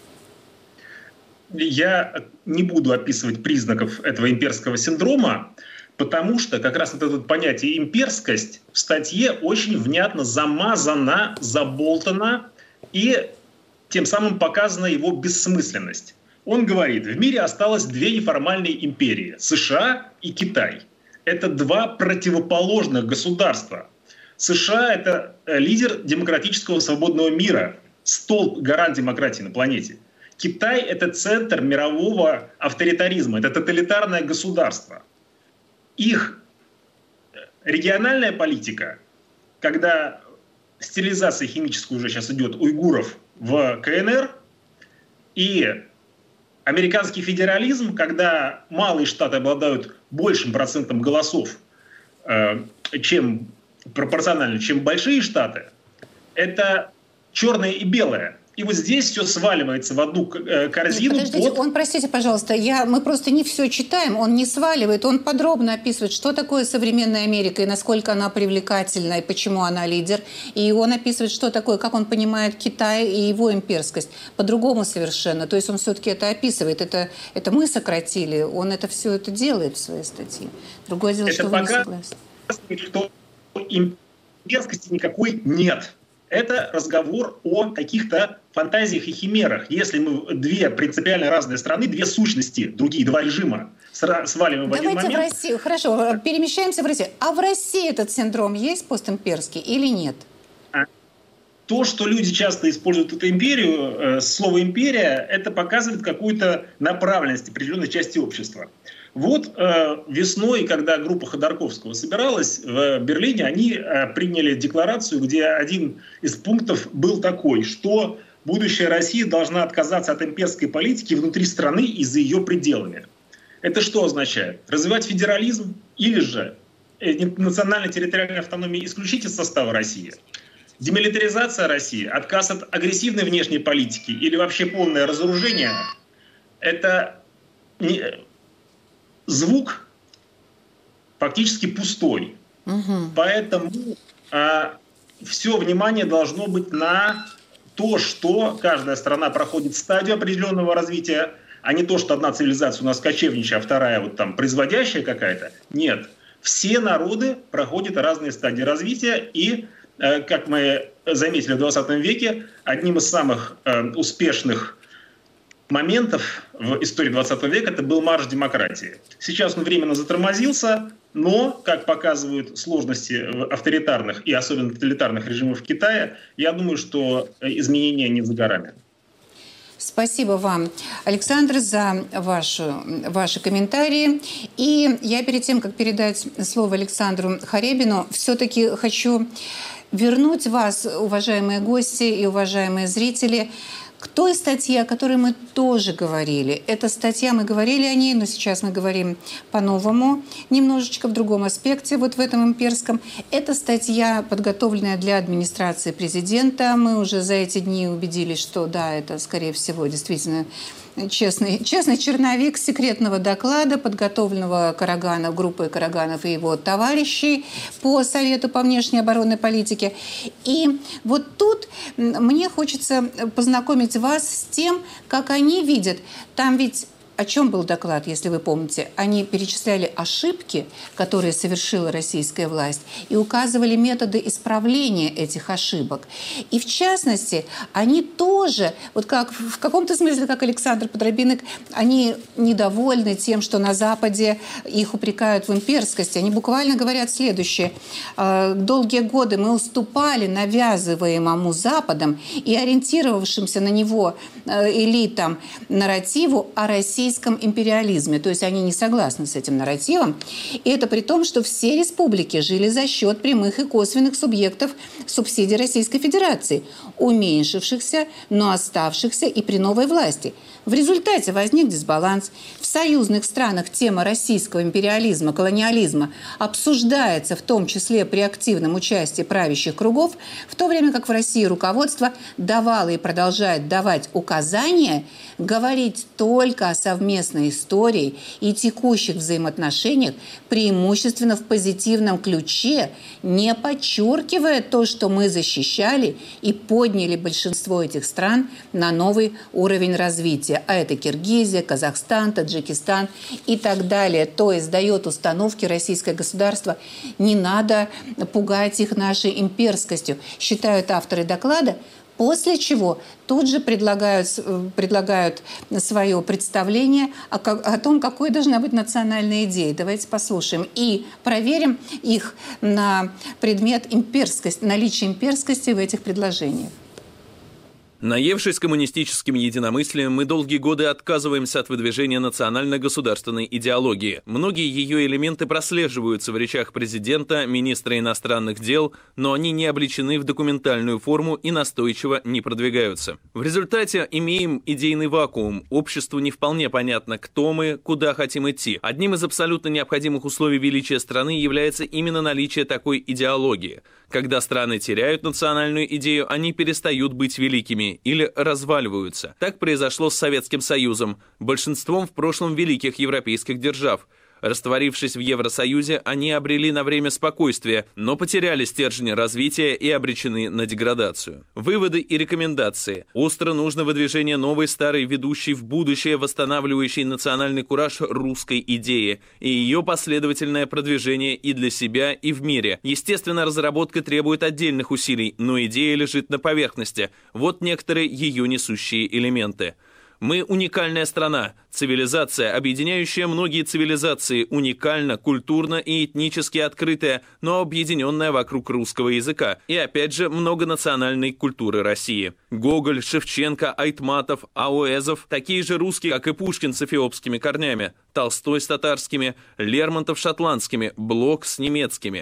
Я не буду описывать признаков этого имперского синдрома, потому что как раз вот это понятие имперскость в статье очень внятно замазано, заболтано, и тем самым показана его бессмысленность. Он говорит, в мире осталось две неформальные империи – США и Китай. Это два противоположных государства. США – это лидер демократического свободного мира, столб, гарант демократии на планете. Китай – это центр мирового авторитаризма, это тоталитарное государство. Их региональная политика, когда стерилизация химическая уже сейчас идет уйгуров в КНР, и американский федерализм, когда малые штаты обладают большим процентом голосов, пропорционально, чем большие штаты, это черное и белое. И вот здесь все сваливается в одну корзину. Подождите, он, простите, пожалуйста, мы просто не все читаем, он не сваливает, он подробно описывает, что такое современная Америка и насколько она привлекательна, и почему она лидер. И он описывает, что такое, как он понимает Китай и его имперскость. По-другому совершенно. То есть он все-таки это описывает. Это мы сократили, он это все это делает в своей статье. Другое дело, что вы не согласны. Что имперскости никакой нет. Это разговор о каких-то фантазиях и химерах. Если мы две принципиально разные страны, две сущности, другие два режима сваливаем в один момент... Давайте в Россию. Хорошо, перемещаемся в Россию. А в России этот синдром есть постимперский или нет? То, что люди часто используют эту империю, слово «империя», это показывает какую-то направленность определенной части общества. Вот весной, когда группа Ходорковского собиралась в Берлине, они приняли декларацию, где один из пунктов был такой, что будущая Россия должна отказаться от имперской политики внутри страны и за ее пределами. Это что означает? Развивать федерализм или же национально-территориальную автономию исключить из состава России? демилитаризация России, отказ от агрессивной внешней политики или вообще полное разоружение – это звук фактически пустой. Поэтому все внимание должно быть на то, что каждая страна проходит стадию определенного развития, а не то, что одна цивилизация у нас кочевничая, а вторая вот там производящая какая-то. Нет. Все народы проходят разные стадии развития, и, как мы заметили в 20 веке, одним из самых успешных моментов в истории 20 века это был марш демократии. Сейчас он временно затормозился, но, как показывают сложности авторитарных и особенно тоталитарных режимов Китая, я думаю, что изменения не за горами. Спасибо вам, Александр, за ваши комментарии. И я перед тем, как передать слово Александру Харебину, все-таки хочу вернуть вас, уважаемые гости и уважаемые зрители, к той статье, о которой мы тоже говорили. Эта статья, мы говорили о ней, но сейчас мы говорим по-новому, немножечко в другом аспекте, вот в этом имперском. Это статья, подготовленная для администрации президента. Мы уже за эти дни убедились, что да, это, скорее всего, действительно честный черновик секретного доклада, подготовленного группой Караганов и его товарищей по Совету по внешней оборонной политике. И вот тут мне хочется познакомить вас с тем, как они видят. Там ведь о чем был доклад, если вы помните? Они перечисляли ошибки, которые совершила российская власть, и указывали методы исправления этих ошибок. И в частности, они тоже, вот как в каком-то смысле, как Александр Подробинок, они недовольны тем, что на Западе их упрекают в имперскости. Они буквально говорят следующее. Долгие годы мы уступали навязываемому Западом и ориентировавшимся на него элитам нарративу о российском империализме. То есть они не согласны с этим нарративом. И это при том, что все республики жили за счет прямых и косвенных субъектов субсидий Российской Федерации, уменьшившихся, но оставшихся и при новой власти. В результате возник дисбаланс. В союзных странах тема российского империализма, колониализма обсуждается в том числе при активном участии правящих кругов, в то время как в России руководство давало и продолжает давать указания говорить только о совместной истории и текущих взаимоотношениях, преимущественно в позитивном ключе, не подчеркивая то, что мы защищали и подняли большинство этих стран на новый уровень развития. А это Киргизия, Казахстан, Таджикистан и так далее. То есть дает установки российское государство. Не надо пугать их нашей имперскостью, считают авторы доклада. После чего тут же предлагают свое представление о том, какой должна быть национальная идея. Давайте послушаем и проверим их на предмет имперскости, наличия имперскости в этих предложениях. Наевшись коммунистическим единомыслием, мы долгие годы отказываемся от выдвижения национально-государственной идеологии. Многие ее элементы прослеживаются в речах президента, министра иностранных дел, но они не облечены в документальную форму и настойчиво не продвигаются. В результате имеем идейный вакуум. Обществу не вполне понятно, кто мы, куда хотим идти. Одним из абсолютно необходимых условий величия страны является именно наличие такой идеологии. Когда страны теряют национальную идею, они перестают быть великими или разваливаются. Так произошло с Советским Союзом, большинством в прошлом великих европейских держав. Растворившись в Евросоюзе, они обрели на время спокойствие, но потеряли стержень развития и обречены на деградацию. Выводы и рекомендации. Остро нужно выдвижение новой старой ведущей в будущее, восстанавливающей национальный кураж русской идеи и ее последовательное продвижение и для себя, и в мире. Естественно, разработка требует отдельных усилий, но идея лежит на поверхности. Вот некоторые ее несущие элементы. Мы уникальная страна, цивилизация, объединяющая многие цивилизации, уникально, культурно и этнически открытая, но объединенная вокруг русского языка и, опять же, многонациональной культуры России. Гоголь, Шевченко, Айтматов, Ауэзов – такие же русские, как и Пушкин с эфиопскими корнями, Толстой с татарскими, Лермонтов шотландскими, Блок с немецкими.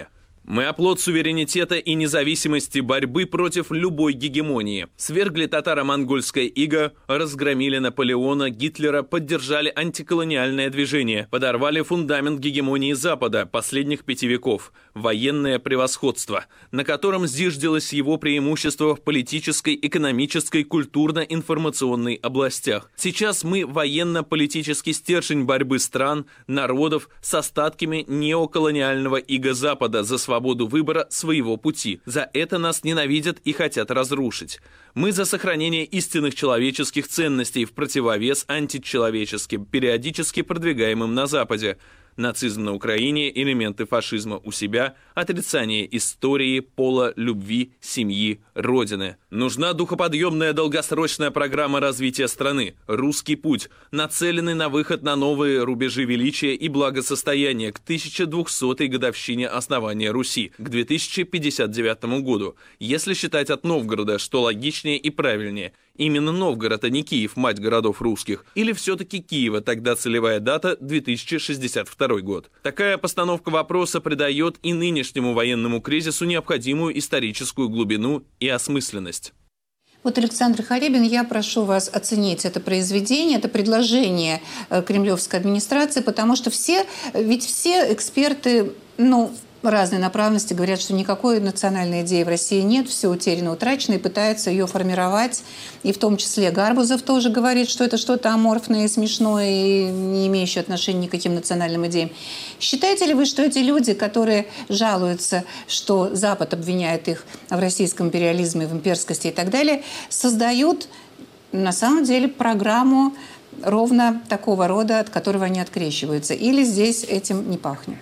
Мы оплот суверенитета и независимости борьбы против любой гегемонии. Свергли татаро-монгольское иго, разгромили Наполеона, Гитлера, поддержали антиколониальное движение, подорвали фундамент гегемонии Запада последних 5 веков, военное превосходство, на котором зиждилось его преимущество в политической, экономической, культурно-информационной областях. Сейчас мы военно-политический стержень борьбы стран, народов с остатками неоколониального иго Запада за свободу выбора своего пути. За это нас ненавидят и хотят разрушить. Мы за сохранение истинных человеческих ценностей в противовес античеловеческим, периодически продвигаемым на Западе. Нацизм на Украине, элементы фашизма у себя, отрицание истории, пола, любви, семьи, родины. Нужна духоподъемная долгосрочная программа развития страны, русский путь, нацеленный на выход на новые рубежи величия и благосостояния к 1200-й годовщине основания Руси, к 2059 году, если считать от Новгорода, что логичнее и правильнее. Именно Новгород, а не Киев, мать городов русских. Или все-таки Киева, тогда целевая дата 2062 год. Такая постановка вопроса придает и нынешнему военному кризису необходимую историческую глубину и осмысленность. Вот, Александр Харибин, я прошу вас оценить это произведение, это предложение кремлевской администрации, потому что все эксперты, разной направленности говорят, что никакой национальной идеи в России нет, все утеряно, утрачено, и пытаются ее формировать. И в том числе Гарбузов тоже говорит, что это что-то аморфное, смешное и не имеющее отношения ни к каким национальным идеям. Считаете ли вы, что эти люди, которые жалуются, что Запад обвиняет их в российском империализме, в имперскости и так далее, создают на самом деле программу ровно такого рода, от которого они открещиваются? Или здесь этим не пахнет?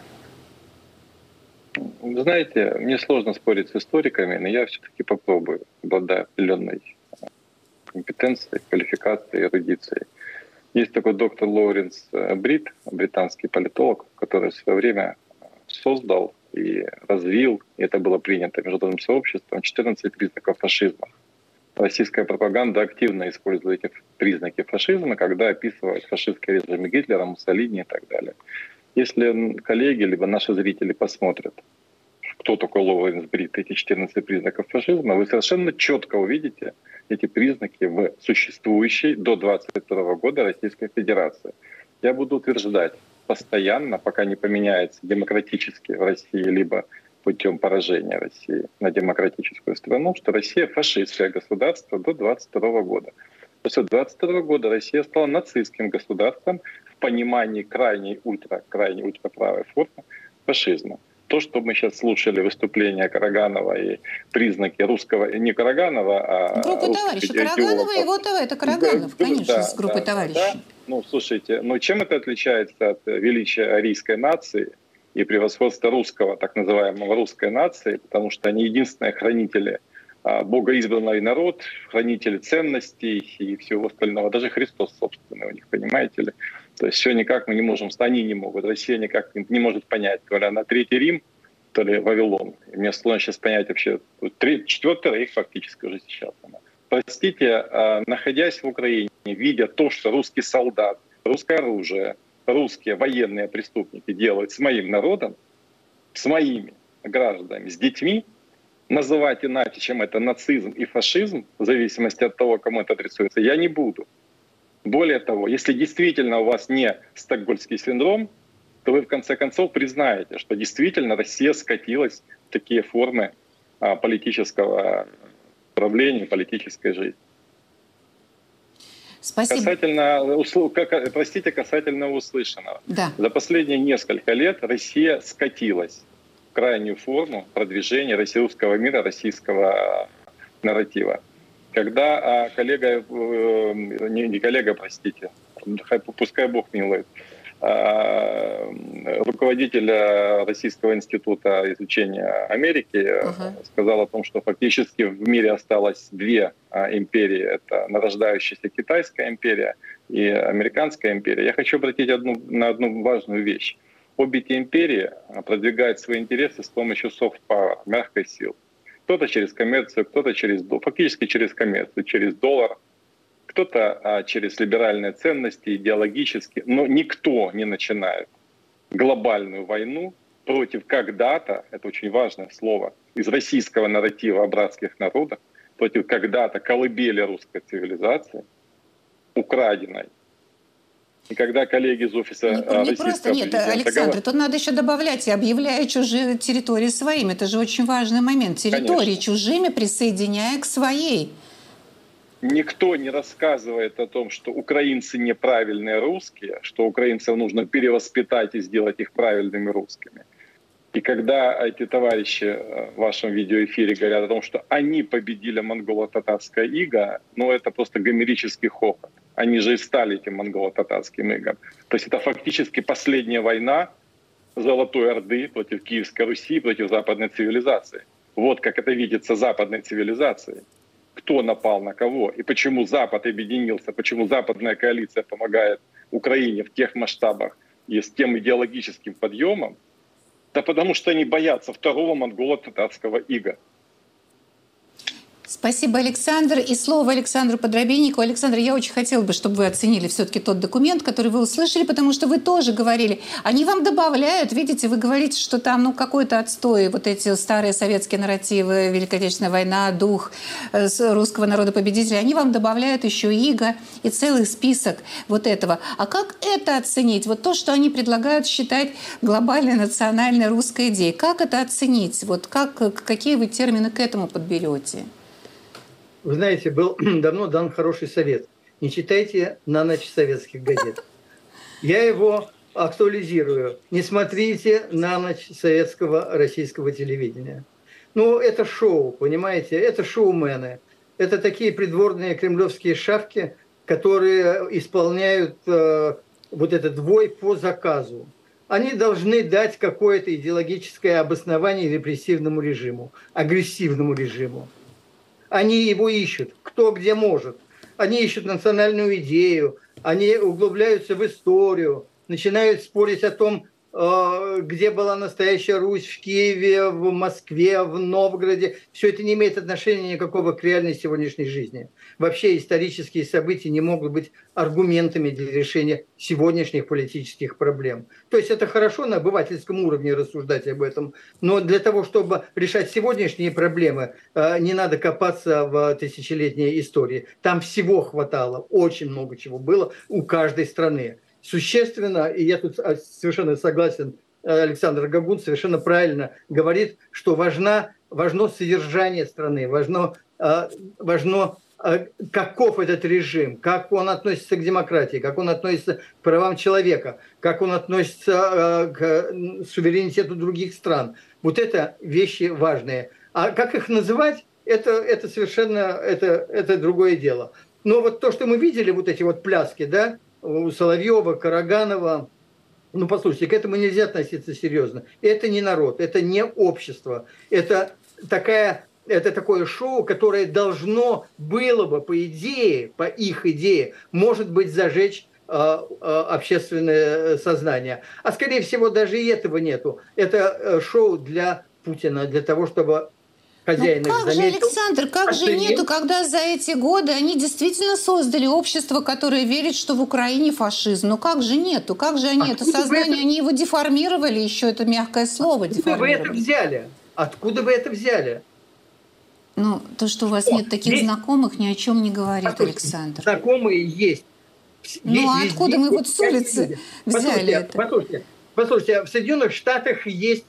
Вы знаете, мне сложно спорить с историками, но я все-таки попробую, обладая определенной компетенцией, квалификацией, эрудицией. Есть такой доктор Лоуренс Брит, британский политолог, который в свое время создал и развил, и это было принято международным сообществом, 14 признаков фашизма. Российская пропаганда активно использует эти признаки фашизма, когда описывает фашистские режимы Гитлера, Муссолини и так далее. Если коллеги, либо наши зрители посмотрят, кто такой Лоуренс Брит, эти 14 признаков фашизма, вы совершенно четко увидите эти признаки в существующей до 2022 года Российской Федерации. Я буду утверждать постоянно, пока не поменяется демократически в России, либо путем поражения России на демократическую страну, что Россия фашистское государство до 2022 года. После 2022 года Россия стала нацистским государством в понимании крайней ультраправой формы фашизма. То, что мы сейчас слушали выступления Караганова и признаки русского, не Караганова, а группы товарищей. Караганова и его это Караганов, конечно, с группой товарищей. Слушайте, чем это отличается от величия арийской нации и превосходства русского, так называемого русской нации, потому что они единственные хранители богоизбранный народ, хранители ценностей и всего остального. Даже Христос, собственно, у них, понимаете ли. То есть все никак мы не можем, они не могут, Россия никак не может понять, то ли она Третий Рим, то ли Вавилон. И мне сложно сейчас понять вообще, Четвертый Рейх фактически уже сейчас. Простите, находясь в Украине, видя то, что русский солдат, русское оружие, русские военные преступники делают с моим народом, с моими гражданами, с детьми, называть иначе, чем это нацизм и фашизм, в зависимости от того, кому это адресуется, я не буду. Более того, если действительно у вас не стокгольмский синдром, то вы в конце концов признаете, что действительно Россия скатилась в такие формы политического правления, политической жизни. Спасибо. Касательно услышанного. Да. За последние несколько лет Россия скатилась в крайнюю форму продвижения российского мира, российского нарратива. Когда пускай Бог милует, руководитель Российского института изучения Америки сказал о том, что фактически в мире осталось две империи. Это нарождающаяся Китайская империя и Американская империя. Я хочу обратить на одну важную вещь. Обе эти империи продвигают свои интересы с помощью soft power, мягкой силы. Кто-то через коммерцию, кто-то фактически через коммерцию, через доллар, кто-то через либеральные ценности, идеологически, но никто не начинает глобальную войну против когда-то, это очень важное слово, из российского нарратива о братских народах, против когда-то колыбели русской цивилизации, украденной. И когда коллеги из офиса не просто, нет, Александр, тут надо еще добавлять, и объявляя чужие территории своими. Это же очень важный момент. Территории Конечно. Чужими присоединяя к своей. Никто не рассказывает о том, что украинцы неправильные русские, что украинцев нужно перевоспитать и сделать их правильными русскими. И когда эти товарищи в вашем видеоэфире говорят о том, что они победили монголо-татарское иго, ну это просто гомерический хохот. Они же и стали этим монголо-татарским игом. То есть это фактически последняя война Золотой Орды против Киевской Руси, против западной цивилизации. Вот как это видится западной цивилизацией. Кто напал на кого и почему Запад объединился, почему западная коалиция помогает Украине в тех масштабах и с тем идеологическим подъемом. Да потому что они боятся второго монголо-татарского ига. Спасибо, Александр. И слово Александру Подробинникову. Александр, я очень хотела бы, чтобы вы оценили все-таки тот документ, который вы услышали, потому что вы тоже говорили. Они вам добавляют, видите, вы говорите, что там какой-то отстой, вот эти старые советские нарративы, Великая Отечественная война, дух русского народа-победителя, они вам добавляют еще иго и целый список вот этого. А как это оценить? Вот то, что они предлагают считать глобальной национальной русской идеей. Как это оценить? Вот какие вы термины к этому подберете? Вы знаете, был давно дан хороший совет. Не читайте на ночь советских газет. Я его актуализирую. Не смотрите на ночь советского российского телевидения. Ну, это шоу, понимаете? Это шоумены. Это такие придворные кремлевские шавки, которые исполняют вот этот вой по заказу. Они должны дать какое-то идеологическое обоснование репрессивному режиму, агрессивному режиму. Они его ищут, кто где может. Они ищут национальную идею, они углубляются в историю, начинают спорить о том, где была настоящая Русь, в Киеве, в Москве, в Новгороде. Все это не имеет отношения никакого к реальной сегодняшней жизни. Вообще исторические события не могут быть аргументами для решения сегодняшних политических проблем. То есть это хорошо на обывательском уровне рассуждать об этом, но для того, чтобы решать сегодняшние проблемы, не надо копаться в тысячелетней истории. Там всего хватало, очень много чего было у каждой страны. Существенно, и я тут совершенно согласен, Александр Гагун совершенно правильно говорит, что важно содержание страны, важно каков этот режим, как он относится к демократии, как он относится к правам человека, как он относится к суверенитету других стран. Вот это вещи важные. А как их называть, это совершенно это другое дело. Но вот то, что мы видели, вот эти вот пляски, да, у Соловьева, Караганова, ну, послушайте, к этому нельзя относиться серьезно. Это не народ, это не общество. Это такое шоу, которое должно было бы, по идее, по их идее, может быть, зажечь общественное сознание. А, скорее всего, даже и этого нету. Это шоу для Путина, для того, чтобы... Как же, Александр, как же нету, когда за эти годы они действительно создали общество, которое верит, что в Украине фашизм? Ну как же нету? Как же они это сознание, они его деформировали, еще это мягкое слово деформировали. Откуда вы это взяли? Ну, то, что у вас нет таких знакомых, ни о чем не говорит, Александр. Знакомые есть. Ну, а откуда мы вот с улицы взяли это? Послушайте, в Соединенных Штатах есть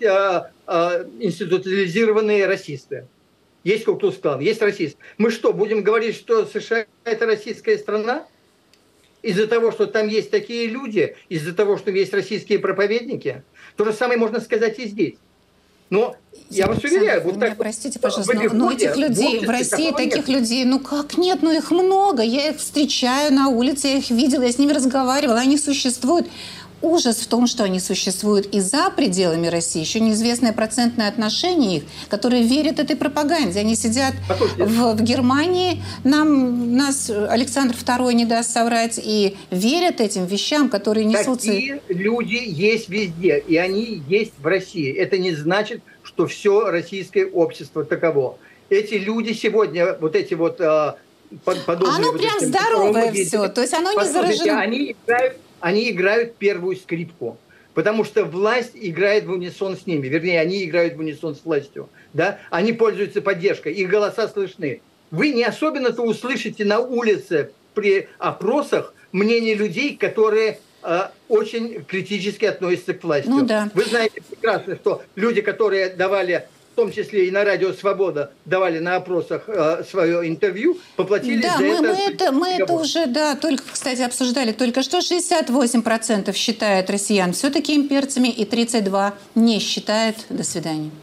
институциализированные расисты. Есть Ку-клукс-клан, есть расисты. Мы что, будем говорить, что США – это российская страна? Из-за того, что там есть такие люди, из-за того, что есть российские проповедники? То же самое можно сказать и здесь. Но я вас уверяю, вот так... Простите, пожалуйста, но этих людей, в России таких людей, ну как нет, ну их много. Я их встречаю на улице, я их видела, я с ними разговаривала, они существуют. Ужас в том, что они существуют и за пределами России. Еще неизвестное процентное отношение их, которые верят этой пропаганде. Они сидят в Германии, нас Александр II не даст соврать, и верят этим вещам, которые несутся... Такие люди есть везде, и они есть в России. Это не значит, что все российское общество таково. Эти люди сегодня, вот эти вот подобные... Оно вот прям здоровое все, то есть оно не заражено. Они играют первую скрипку. Потому что власть играет в унисон с ними. Вернее, они играют в унисон с властью. Да? Они пользуются поддержкой, их голоса слышны. Вы не особенно-то услышите на улице при опросах мнение людей, которые очень критически относятся к власти. Ну, да. Вы знаете прекрасно, что люди, которые давали, в том числе и на радио «Свобода», давали на опросах свое интервью, поплатились за это. Мы это уже, да, только, кстати, обсуждали только что. 68% считают россиян все-таки имперцами и 32% не считают. До свидания.